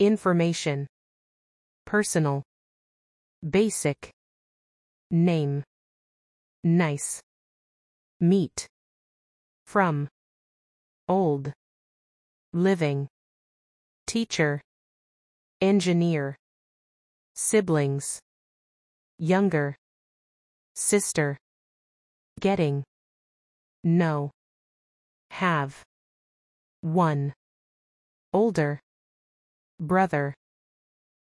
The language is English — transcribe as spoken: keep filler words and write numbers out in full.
information, personal, basic, name, nice, meet, from, old, living, teacher, engineer, siblings, younger, sister, getting, know, have, one, older, brother,